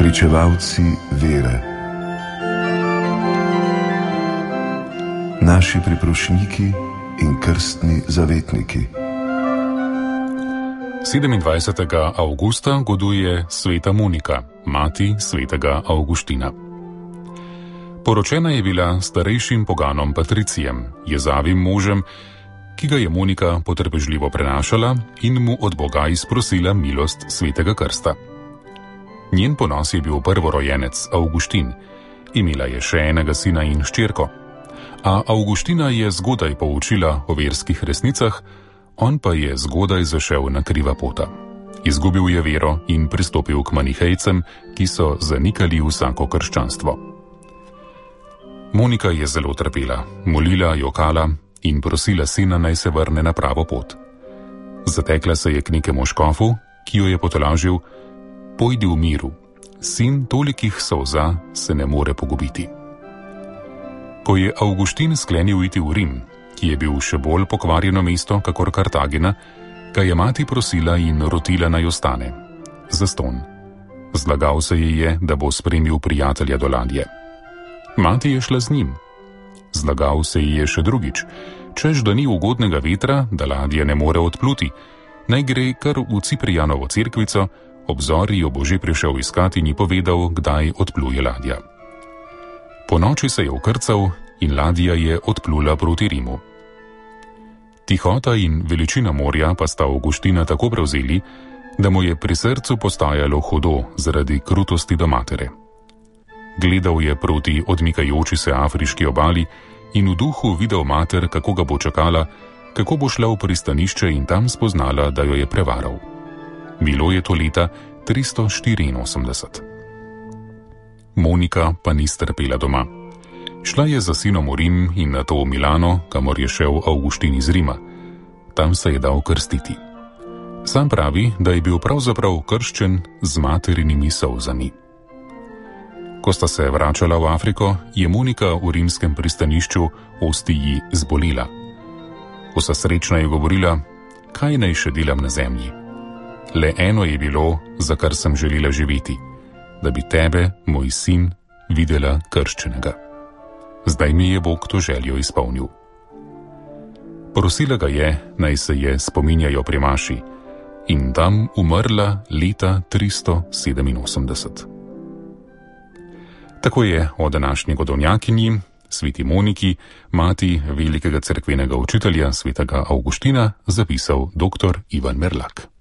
pričevalci vere, naši priprošniki in krstni zavetniki. 27. avgusta goduje sveta Monika, mati svetega Avguština. Poročena je bila starejšim poganom Patricijem, jezavim možem, ki ga je Monika potrpežljivo prenašala in mu od Boga izprosila milost svetega krsta. Njen ponos je bil prvorojenec Avguštin, imela je še enega sina in hčerko, a Avguština je zgodaj poučila o verskih resnicah, on pa je zgodaj zašel na kriva pota. Izgubil je vero in pristopil k manihejcem, ki so zanikali vsako krščanstvo. Monika je zelo trpela, molila, jokala in prosila sina, naj se vrne na pravo pot. Zatekla se je k nekemu škofu, ki jo je potolažil: pojdi v miru, sin tolikih solza se ne more pogubiti. Ko je Avguštin sklenil iti v Rim, ki je bil še bolj pokvarjeno mesto kakor Kartagina, ga je mati prosila in rotila, naj ostane. Zastonj. Zlagal se ji je, da bo spremil prijatelja do ladje. Mati je šla z njim. Zlagal se ji je še drugič, češ da ni ugodnega vetra, da ladja ne more odpluti, naj gre kar v Ciprijanovo cerkvico, ob zori jo bo že prišel iskati in ji povedal, kdaj odpluje ladja. Po noči se je vkrcal in ladja je odplula proti Rimu. Tihota in veličina morja pa sta Avguština tako prevzeli, da mu je pri srcu postajalo hudo zaradi krutosti do matere. Gledal je proti odmikajoči se afriški obali in v duhu videl mater, kako ga bo čakala, kako bo šla v pristanišče in tam spoznala, da jo je prevaral. Bilo je to leta 384. Monika pa ni strpela doma. Šla je za sinom v Rim in nato v Milano, kamor je šel Avguštin iz Rima. Tam se je dal krstiti. Sam pravi, da je bil pravzaprav krščen z materinimi solzami. Ko sta se vračala v Afriko, je Monika v rimskem pristanišču Ostiji zbolila. Vsa srečna je govorila: kaj naj še delam na zemlji? Le eno je bilo, za kar sem želela živeti, da bi tebe, moj sin, videla krščenega. Zdaj mi je Bog to željo izpolnil. Prosila ga je, naj se je spominjajo pri maši, in tam umrla leta 387. Tako je o današnji godovnjakinji, sveti Moniki, mati velikega cerkvenega učitelja svetega Avguština, zapisal dr. Ivan Merlak.